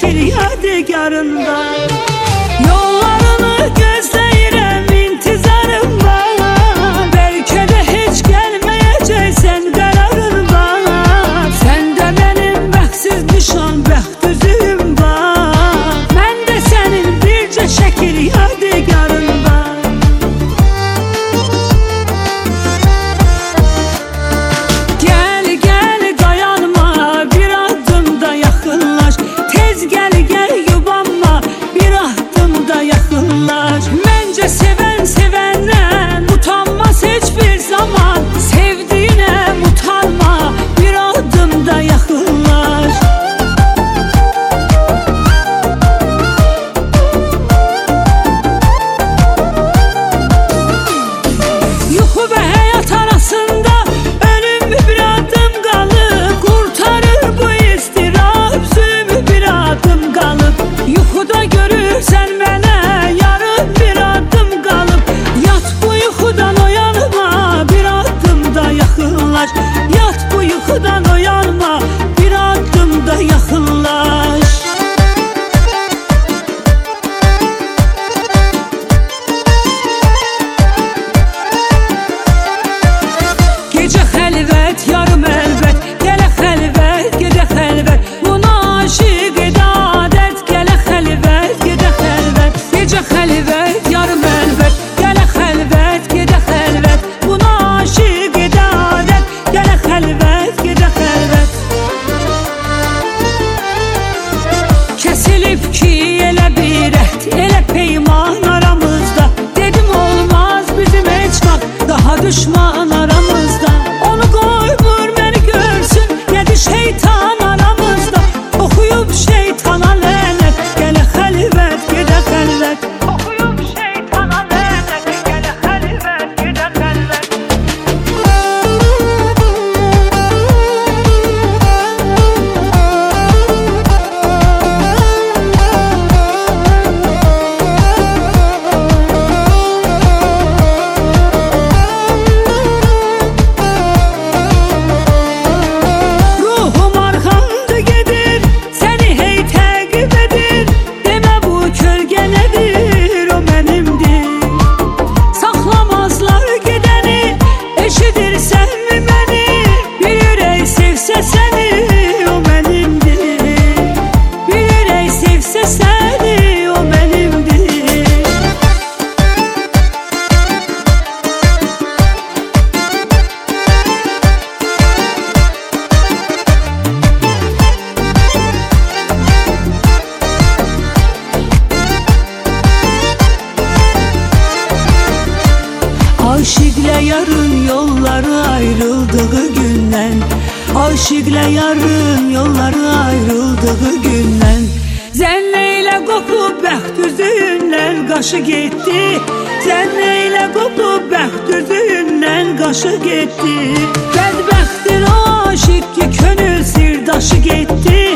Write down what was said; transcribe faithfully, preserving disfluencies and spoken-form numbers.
şəkil yadigarında. Yollarını gözləyirəm, intizarım var. Bəlkə də heç gəlməyəcəksən, qərarın var. Səndə mənim bəxtsiz nişan, bəxt üzüyüm var. Mən də sənin bircə şəkil yadigarın var. Məncə sevən sevəndən utanmaz heç bir zaman. Sevdiyinə utanma, bir addımda yaxınlaş. Yuxu və həyat arasında ölüm bir adım qalıb. Qurtarır bu istirab, zülüm bir adım qalıb. Yuxuda görürsən mənə yat, bu yuxudan oyanma, bir addımda yaxınlaş. Gecə xəlvət, yarım əlbət, gələ xəlvət, gedə xəlvət. Buna aşiq edə adət, gələ xəlvət, gedə xəlvət. Gecə xəlvət, yarım əlbət, gələ xəlvət, gedə xəlvət. Buna aşiq edə adət, gələ xəlvət, gedə xəlvət. Kəsilib ki elə bir əhd, elə peyman aramızda. Dedim olmaz bizim heç vaxt daha düşman aramızda. Onu qoy vur məni görsün, nədir şeytan aramızda. Oxuyub şeytana lənət, gələ xəlvət, gedə xəlvət. Oxuyub şeytana lənət, gələ xəlvət, gedə xəlvət. Aşıqlə yarın yolları ayrıldığı gündən, aşıqlə yarın yolları ayrıldığı gündən. Zənnə ilə qopub bəxt üzündən qaşı getdi. Zənnə ilə qopub bəxt üzündən qaşı getdi. Bədbəxtin aşıq ki könül sirdaşı getdi.